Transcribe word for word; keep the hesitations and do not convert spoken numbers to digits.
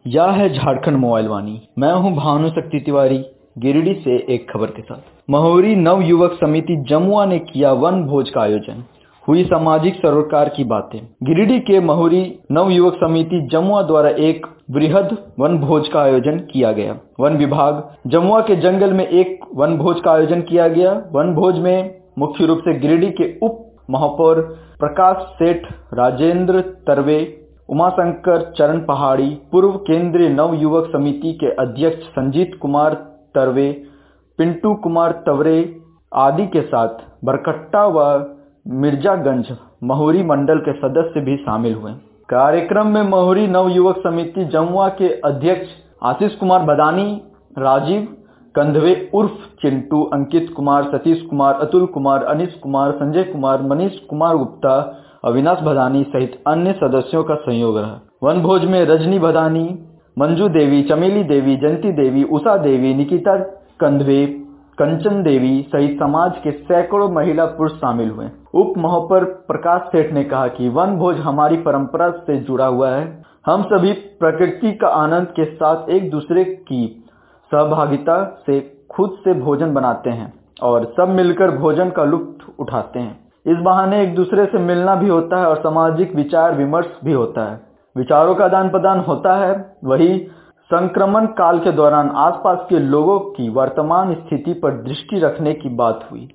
यह है झारखंड मोबाइल वाणी। मैं हूं भानु शक्ति तिवारी, गिरिडीह से एक खबर के साथ। महुरी नव युवक समिति जमुआ ने किया वन भोज का आयोजन, हुई सामाजिक सरोकार की बातें। गिरिडीह के महुरी नव युवक समिति जमुआ द्वारा एक वृहद वन भोज का आयोजन किया गया। वन विभाग जमुआ के जंगल में एक वन भोज का आयोजन किया गया। वन भोज में मुख्य रूप से गिरिडीह के उप महापौर प्रकाश सेठ, राजेंद्र तरवे, उमाशंकर चरण पहाड़ी, पूर्व केंद्रीय नव युवक समिति के अध्यक्ष संजीत कुमार तरवे, पिंटू कुमार तवरे आदि के साथ बरकट्टा व मिर्जागंज महुरी मंडल के सदस्य भी शामिल हुए। कार्यक्रम में महुरी नव युवक समिति जमुआ के अध्यक्ष आशीष कुमार बदानी, राजीव कंधवे उर्फ चिंटू, अंकित कुमार, सतीश कुमार, अतुल कुमार, अनिश कुमार, संजय कुमार, मनीष कुमार गुप्ता, अविनाश भदानी सहित अन्य सदस्यों का सहयोग रहा। वन भोज में रजनी भदानी, मंजू देवी, चमेली देवी, जयंती देवी, उषा देवी, निकिता कंधवे, कंचन देवी सहित समाज के सैकड़ों महिला पुरुष शामिल हुए। उप महापौर प्रकाश सेठ ने कहा कि वन भोज हमारी परंपरा से जुड़ा हुआ है। हम सभी प्रकृति का आनंद के साथ एक दूसरे की सहभागिता से खुद से भोजन बनाते हैं और सब मिलकर भोजन का लुत्फ उठाते हैं। इस बहाने एक दूसरे से मिलना भी होता है और सामाजिक विचार विमर्श भी होता है, विचारों का आदान प्रदान होता है। वही संक्रमण काल के दौरान आसपास के लोगों की वर्तमान स्थिति पर दृष्टि रखने की बात हुई।